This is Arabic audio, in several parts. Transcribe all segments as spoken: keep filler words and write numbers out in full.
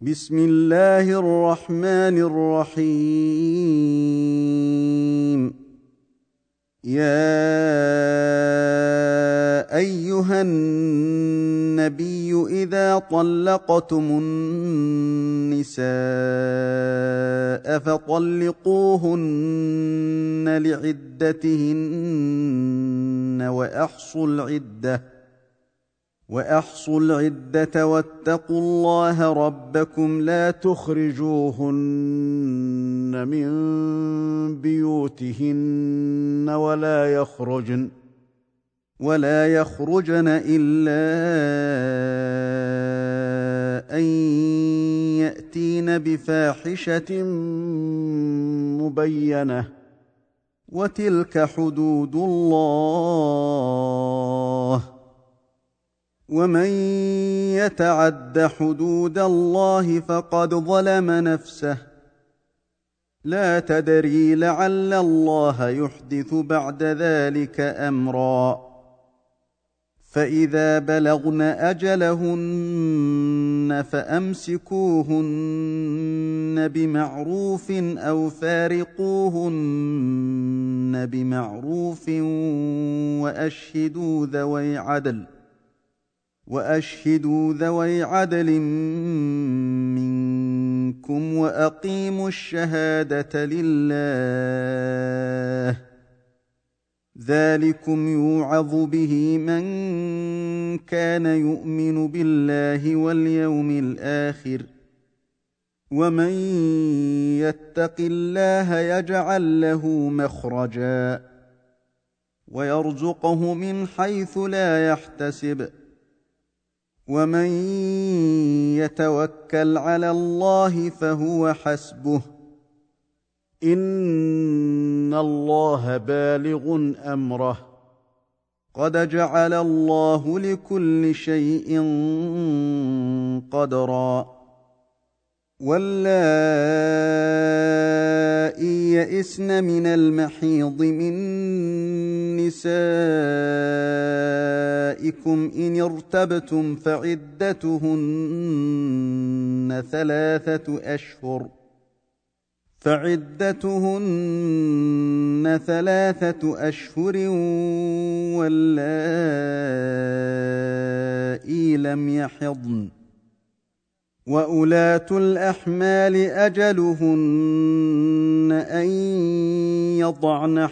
بسم الله الرحمن الرحيم. يا أيها النبي إذا طلقتم النساء فطلقوهن لعدتهن وأحصوا العدة وأحصوا العدة واتقوا الله ربكم لا تخرجوهن من بيوتهن ولا يخرجن ولا يخرجن إلا أن يأتين بفاحشة مبينة وتلك حدود الله ومن يتعد حدود الله فقد ظلم نفسه لا تدري لعل الله يحدث بعد ذلك أمرا فإذا بلغن أجلهن فأمسكوهن بمعروف أو فارقوهن بمعروف وأشهدوا ذوي عدل وأشهدوا ذوي عدل منكم وأقيموا الشهادة لله ذلكم يوعظ به من كان يؤمن بالله واليوم الآخر ومن يتق الله يجعل له مخرجا ويرزقه من حيث لا يحتسب ومن يتوكل على الله فهو حسبه إن الله بالغ أمره قد جعل الله لكل شيء قدرا واللائي يئسن من المحيض من نسائكم إن ارتبتم فعدتهن ثلاثة أشهر فعدتهن ثلاثة أشهر واللائي لم يحضن وأولاة الأحمال أجلهن أن يضعن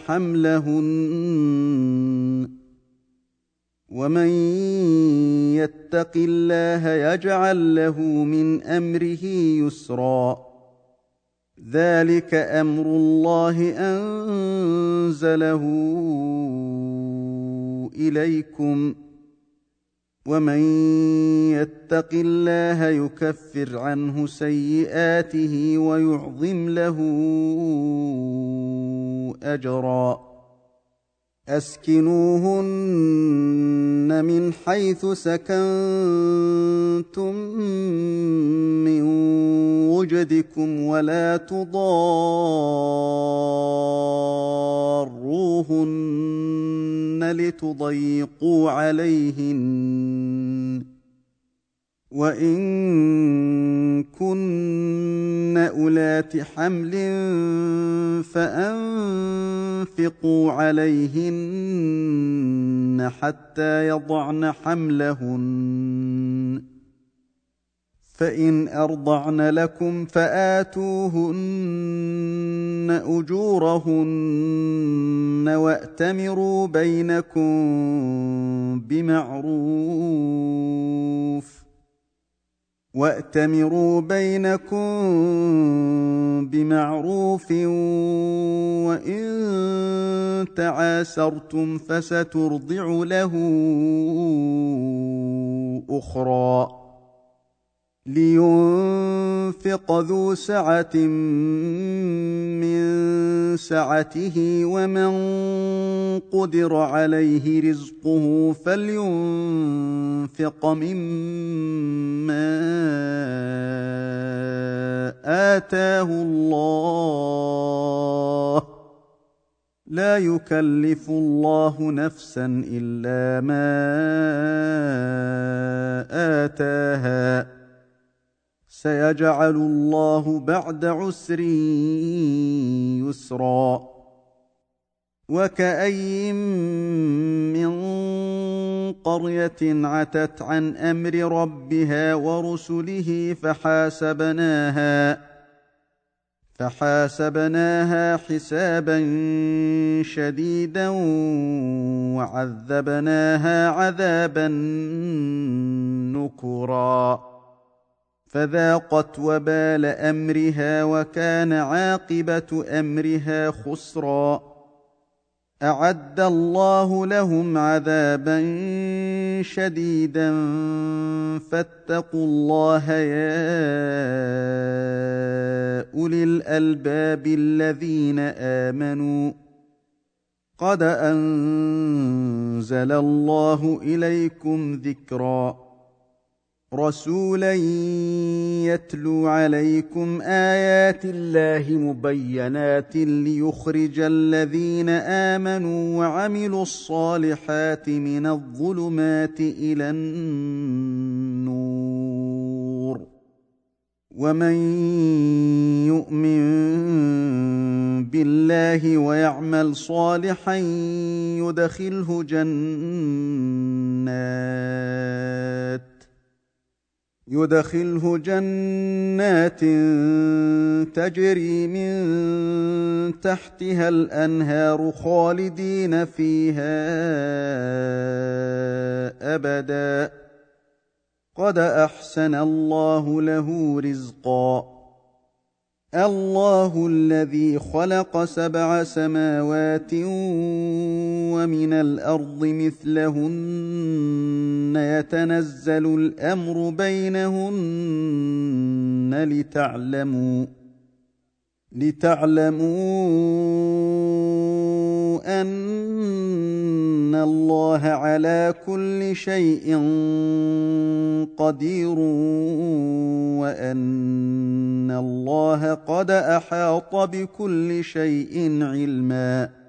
حملهن ومن يتق الله يجعل له من أمره يسرا ذلك أمر الله أنزله إليكم ومن يتق الله يكفر عنه سيئاته ويعظم له أجرا أسكنوهن من حيث سكنتم من وجدكم ولا تضاروهن لتضيقوا عليهن وإن كن أولات حمل فأنفقوا عليهن حتى يضعن حملهن فإن أرضعن لكم فآتوهن أجورهن وأتمروا بينكم بمعروف وَأْتَمِرُوا بَيْنَكُمْ بِمَعْرُوفٍ وَإِنْ تَعَاسَرْتُمْ فَسَتُرْضِعُ لَهُ أُخْرَى لِيُنْفِقْ ذُو سَعَةٍ مِّن سَعَتِهِ وَمَنْ قُدِرَ عَلَيْهِ رِزْقُهُ فَلْيُنْفِقْ مِمَّا آتَاهُ اللَّهُ لا يكلف الله نفسا إلا ما آتاها سيجعل الله بعد عسر يسرا. وكأين من قرية عتت عن أمر ربها ورسله فحاسبناها فحاسبناها حسابا شديدا وعذبناها عذابا نكرا فذاقت وبال أمرها وكان عاقبة أمرها خسرا. أعد الله لهم عذابا شديدا فاتقوا الله يا أولي الألباب الذين آمنوا قد أنزل الله إليكم ذكرا. رسولا يتلو عليكم آيات الله مبينات ليخرج الذين آمنوا وعملوا الصالحات من الظلمات إلى النور. ومن يؤمن بالله ويعمل صالحا يدخله جنات يدخله جنات تجري من تحتها الأنهار خالدين فيها أبدا قد أحسن الله له رزقا. الله الذي خلق سبع سماوات ومن الأرض مثلهن يتنزل الأمر بينهن لتعلموا لتعلموا أن الله على كل شيء قدير وأن الله قد أحاط بكل شيء علما.